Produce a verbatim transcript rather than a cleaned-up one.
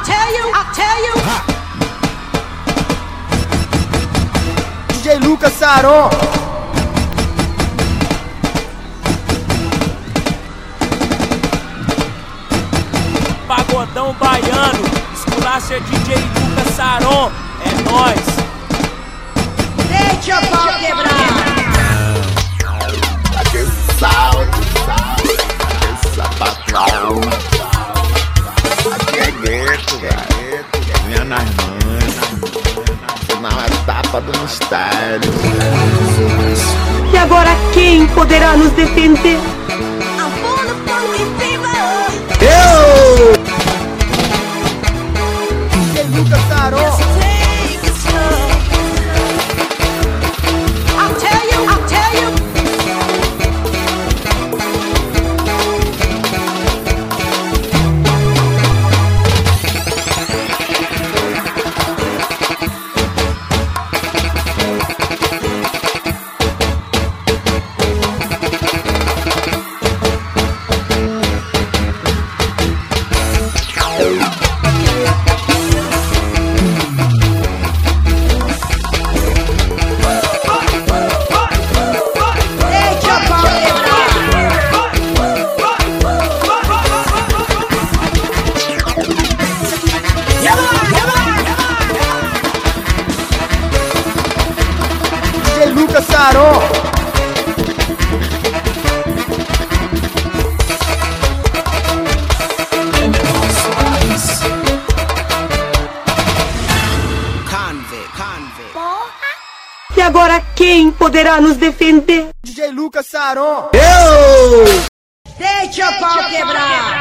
tell you, I tell you. D J Lucas Saron. Pagodão baiano, esculacha D J Lucas Saron, é nóis. Deixa o pau quebrar. Aquele salto, salto, aquele sapatão. Aqui é gueto, velho. Minha nas mães, na etapa do mistério. E agora quem poderá nos defender? Eu! D J Lucas Saron. D J Lucas Saron. E agora quem poderá nos defender? D J Lucas Saron. Eu! Deixa o pau quebrar.